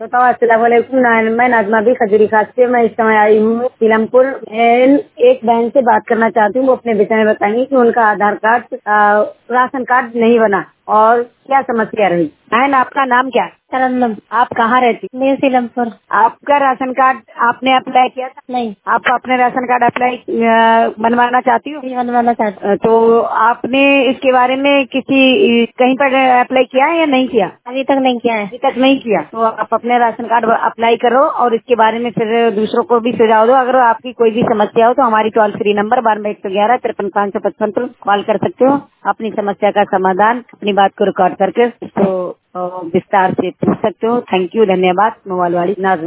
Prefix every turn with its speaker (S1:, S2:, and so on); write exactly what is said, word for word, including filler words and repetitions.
S1: तो अस्सलाम वालेकुम। मैं नाज़मा बी खजूरी खास से मैं इस समय आई हूँ सीलमपुर। मैं एक बहन से बात करना चाहती हूँ, वो अपने विषय में बताएंगी कि उनका आधार कार्ड राशन कार्ड नहीं बना और क्या समस्या रही। बहन, आपका नाम क्या है?
S2: तरन्नुम।
S1: आप कहाँ रहती?
S2: मैं सीलमपुर।
S1: आपका राशन कार्ड आपने अप्लाई किया था?
S2: नहीं।
S1: आप अपने राशन कार्ड अप्लाई बनवाना चाहती हो?
S2: बनवाना चाहती हूँ।
S1: तो आपने इसके बारे में किसी कहीं पर अप्लाई किया है या नहीं किया?
S2: अभी तक नहीं किया है।
S1: अभी तक नहीं किया तो आप अपने राशन कार्ड अप्लाई करो और इसके बारे में फिर दूसरों को भी सुझाव दो। अगर आपकी कोई भी समस्या हो तो हमारी टोल फ्री नंबर बारह एक सौ ग्यारह तिरपन पाँच सौ पचपन पर कॉल कर सकते हो। अपनी समस्या का समाधान, अपनी बात को रिकॉर्ड करके तो विस्तार से पूछ सकते हो। थैंक यू, धन्यवाद। मोबाइल वाली नाज़मा।